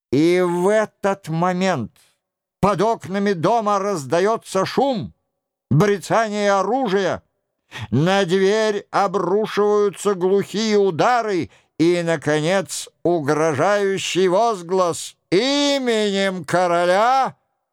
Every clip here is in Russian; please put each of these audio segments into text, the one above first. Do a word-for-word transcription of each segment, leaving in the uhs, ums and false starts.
И в этот момент под окнами дома раздается шум, брецание оружия, на дверь обрушиваются глухие удары и, наконец, угрожающий возглас именем короля.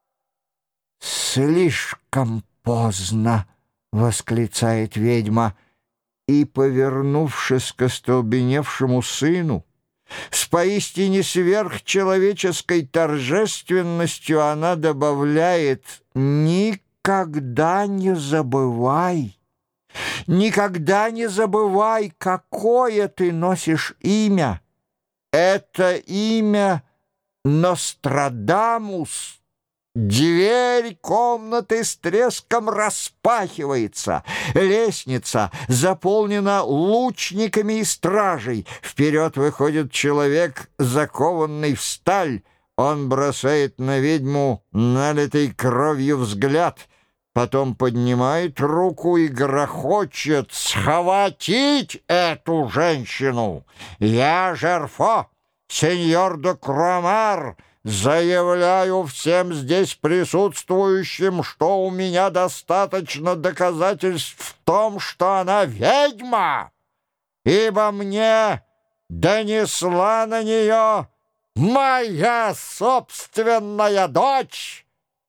«Слишком поздно!» — восклицает ведьма, и, повернувшись к остолбеневшему сыну, с поистине сверхчеловеческой торжественностью она добавляет: «Никогда не забывай, никогда не забывай, какое ты носишь имя. Это имя Нострадамус». Дверь комнаты с треском распахивается. Лестница заполнена лучниками и стражей. Вперед выходит человек, закованный в сталь. Он бросает на ведьму налитый кровью взгляд, потом поднимает руку и грохочет: «Схватить эту женщину! Я Жерфо, сеньор де Кромар, заявляю всем здесь присутствующим, что у меня достаточно доказательств в том, что она ведьма, ибо мне донесла на нее моя собственная дочь».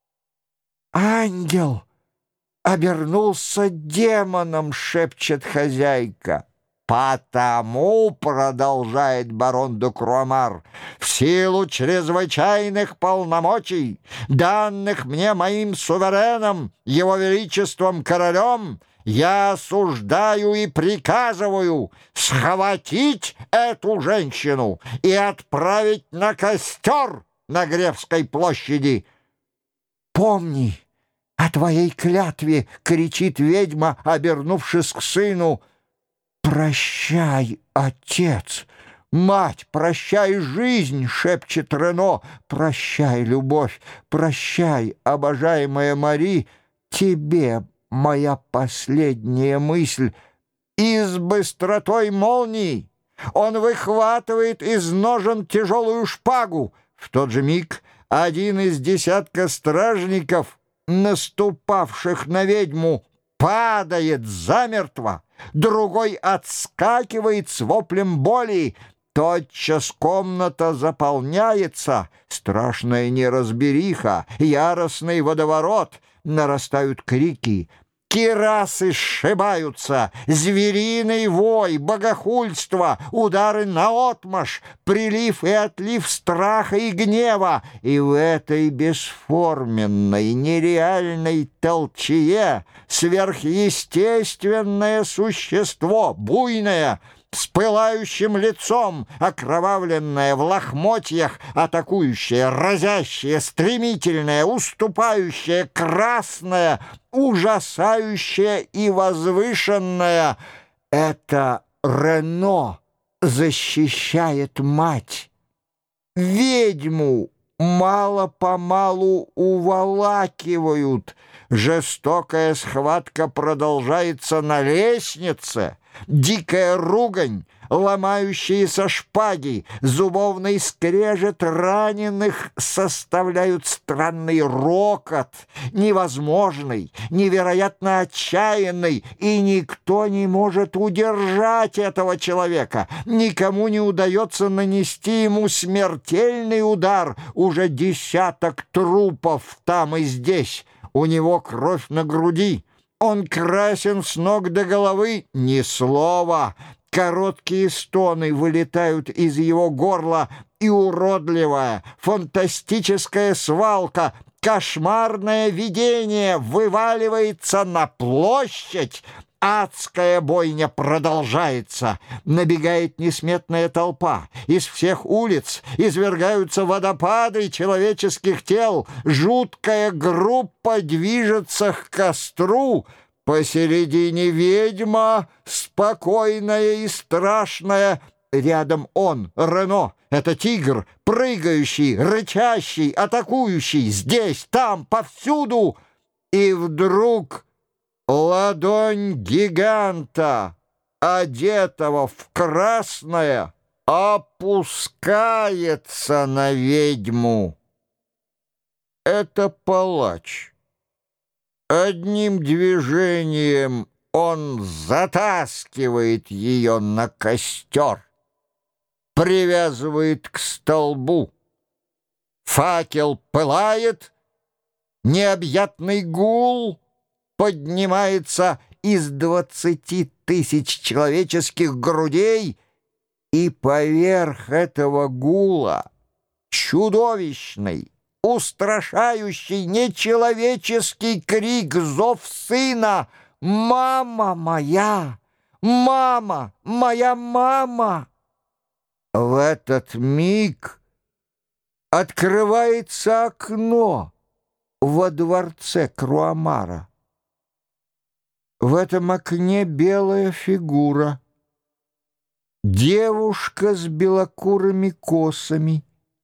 «Ангел обернулся демоном», — шепчет хозяйка. «Потому, — продолжает барон де Кромар, — в силу чрезвычайных полномочий, данных мне моим сувереном, его величеством королем, я осуждаю и приказываю схватить эту женщину и отправить на костер на Гревской площади». «Помни о твоей клятве!» — кричит ведьма, обернувшись к сыну. «Прощай, отец! Мать, прощай, жизнь!» — шепчет Рено. «Прощай, любовь! Прощай, обожаемая Мари! Тебе моя последняя мысль!» И с быстротой молнии он выхватывает из ножен тяжелую шпагу. В тот же миг один из десятка стражников, наступавших на ведьму, падает замертво, другой отскакивает с воплем боли. Тотчас комната заполняется, страшная неразбериха, яростный водоворот, нарастают крики, кирасы сшибаются, звериный вой, богохульство, удары наотмашь, прилив и отлив страха и гнева. И в этой бесформенной, нереальной толчее сверхъестественное существо, буйное, с пылающим лицом, окровавленное, в лохмотьях, атакующее, разящее, стремительное, уступающее, красное, ужасающее и возвышенное. Это Рено защищает мать. Ведьму мало-помалу уволакивают. Жестокая схватка продолжается на лестнице. Дикая ругань, ломающиеся шпаги, зубовный скрежет раненых составляют странный рокот, невозможный, невероятно отчаянный, и никто не может удержать этого человека. Никому не удается нанести ему смертельный удар. Уже десяток трупов там и здесь. У него кровь на груди. Он красен с ног до головы, ни слова. Короткие стоны вылетают из его горла, и уродливая, фантастическая свалка, кошмарное видение вываливается на площадь. Адская бойня продолжается. Набегает несметная толпа. Из всех улиц извергаются водопады человеческих тел. Жуткая группа движется к костру. Посередине ведьма, спокойная и страшная. Рядом он, Рено. Это тигр, прыгающий, рычащий, атакующий. Здесь, там, повсюду. И вдруг ладонь гиганта, одетого в красное, опускается на ведьму. Это палач. Одним движением он затаскивает ее на костер, привязывает к столбу. Факел пылает, необъятный гул поднимается из двадцати тысяч человеческих грудей, и поверх этого гула чудовищный, устрашающий, нечеловеческий крик, зов сына: «Мама моя! Мама! Моя мама!» В этот миг открывается окно во дворце Круамара. В этом окне белая фигура, девушка с белокурыми косами,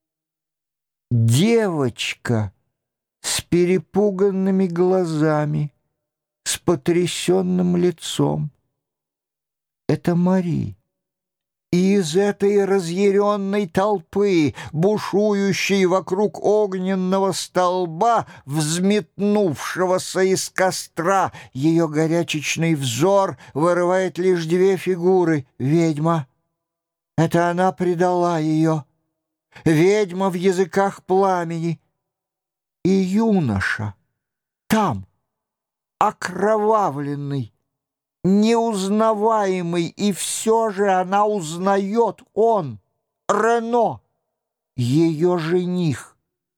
девочка с перепуганными глазами, с потрясенным лицом. Это Мари. И из этой разъяренной толпы, бушующей вокруг огненного столба, взметнувшегося из костра, ее горячечный взор вырывает лишь две фигуры. Ведьма. Это она предала ее. Ведьма в языках пламени. И юноша. Там, окровавленный, неузнаваемый, и все же она узнает: он, Рено, ее жених,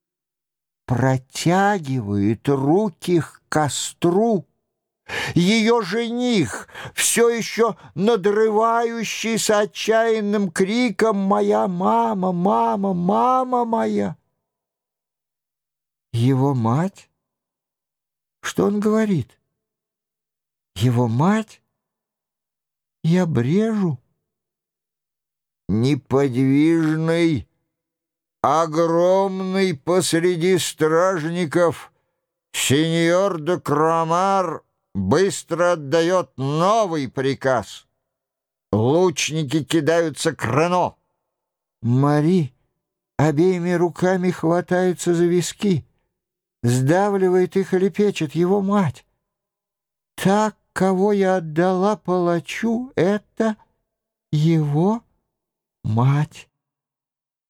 протягивает руки к костру. Ее жених, все еще надрывающийся отчаянным криком: «Моя мама, мама, мама моя!» Его мать? Что он говорит? Его мать? Я брежу. Неподвижный, огромный посреди стражников, сеньор де Круамар быстро отдает новый приказ. Лучники кидаются к Рено. Мари обеими руками хватается за виски, сдавливает их и лепечет: его мать. Так, кого я отдала палачу, это его мать.